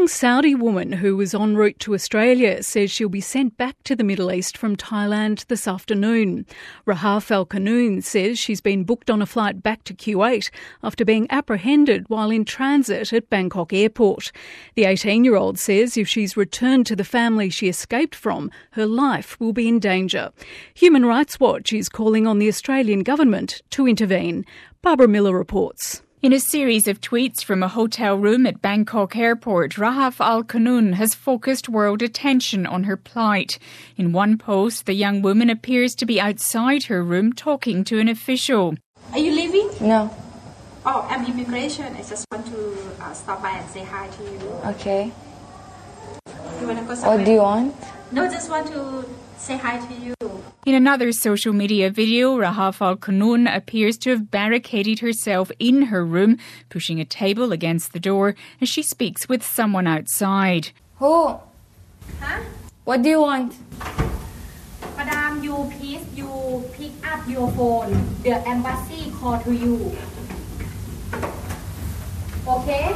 young Saudi woman who was en route to Australia says she'll be sent back to the Middle East from Thailand this afternoon. Rahaf Al Qanoon says she's been booked on a flight back to Kuwait after being apprehended while in transit at Bangkok Airport. The 18-year-old says if she's returned to the family she escaped from, her life will be in danger. Human Rights Watch is calling on the Australian government to intervene. Barbara Miller reports. In a series of tweets from a hotel room at Bangkok Airport, Rahaf Al Qanoon has focused world attention on her plight. In one post, the young woman appears to be outside her room talking to an official. Are you leaving? No. Oh, I'm immigration. I just want to stop by and say hi to you. Okay. You want to go somewhere? What do you want? No, just want to say hi to you. In another social media video, Rahaf Al Qanoon appears to have barricaded herself in her room, pushing a table against the door as she speaks with someone outside. Who? Huh? What do you want? Madam, please pick up your phone. The embassy call to you. Okay?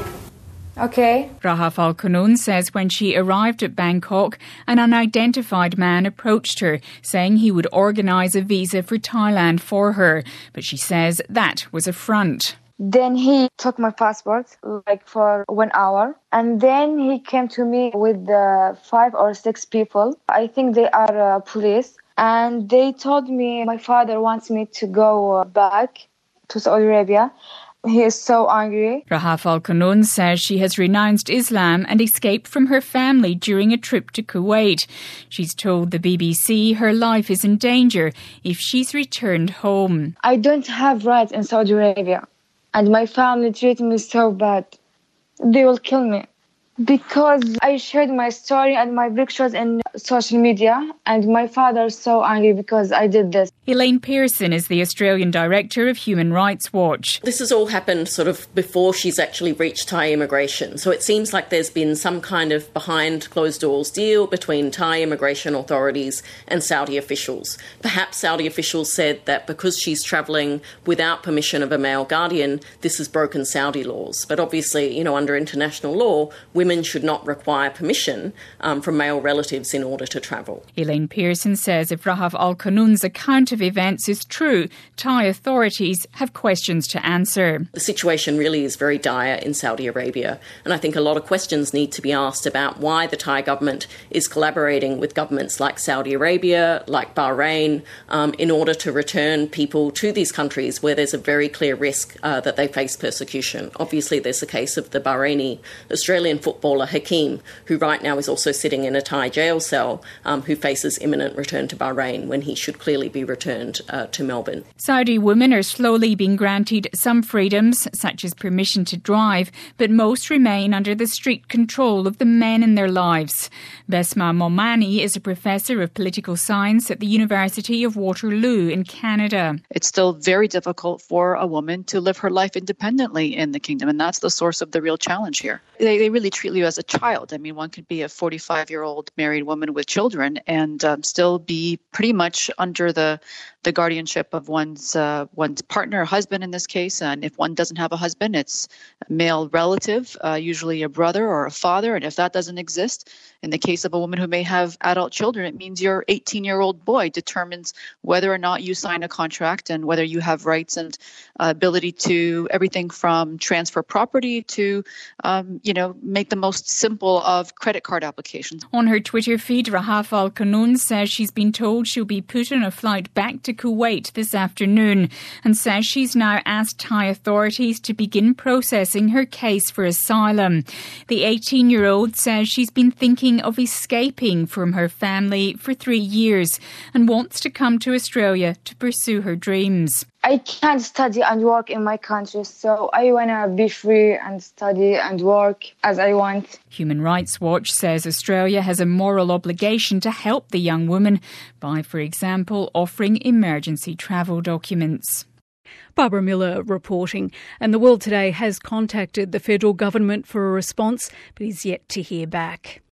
Okay. Rahaf Al Qanoon says when she arrived at Bangkok, an unidentified man approached her, saying he would organise a visa for Thailand for her. But she says that was a front. Then he took my passport, for 1 hour. And then he came to me with 5 or 6 people. I think they are police. And they told me my father wants me to go back to Saudi Arabia. He is so angry. Rahaf Al Qanoon says she has renounced Islam and escaped from her family during a trip to Kuwait. She's told the BBC her life is in danger if she's returned home. I don't have rights in Saudi Arabia. And my family treat me so bad. They will kill me. Because I shared my story and my pictures in social media, and my father is so angry because I did this. Elaine Pearson is the Australian Director of Human Rights Watch. This has all happened sort of before she's actually reached Thai immigration. So it seems like there's been some kind of behind closed doors deal between Thai immigration authorities and Saudi officials. Perhaps Saudi officials said that because she's travelling without permission of a male guardian, this has broken Saudi laws. But obviously, under international law, women should not require permission from male relatives in order to travel. Elaine Pearson says if Rahaf Al Qanoon's account of events is true, Thai authorities have questions to answer. The situation really is very dire in Saudi Arabia, and I think a lot of questions need to be asked about why the Thai government is collaborating with governments like Saudi Arabia, like Bahrain, in order to return people to these countries where there's a very clear risk that they face persecution. Obviously, there's the case of the Bahraini Australian footballer Hakeem, who right now is also sitting in a Thai jail cell, who faces imminent return to Bahrain when he should clearly be returned to Melbourne. Saudi women are slowly being granted some freedoms, such as permission to drive, but most remain under the strict control of the men in their lives. Besma Momani is a professor of political science at the University of Waterloo in Canada. It's still very difficult for a woman to live her life independently in the kingdom, and that's the source of the real challenge here. They really treat you as a child. I mean, one could be a 45-year-old married woman with children and still be pretty much under the guardianship of one's partner, husband in this case. And if one doesn't have a husband, it's a male relative, usually a brother or a father. And if that doesn't exist, in the case of a woman who may have adult children, it means your 18-year-old boy determines whether or not you sign a contract and whether you have rights and ability to everything from transfer property to, make the most simple of credit card applications. On her Twitter feed, Rahaf Al Qanoon says she's been told she'll be put on a flight back to Kuwait this afternoon and says she's now asked Thai authorities to begin processing her case for asylum. The 18-year-old says she's been thinking of escaping from her family for 3 years and wants to come to Australia to pursue her dreams. I can't study and work in my country, so I want to be free and study and work as I want. Human Rights Watch says Australia has a moral obligation to help the young woman by, for example, offering emergency travel documents. Barbara Miller reporting. And the World Today has contacted the federal government for a response, but is yet to hear back.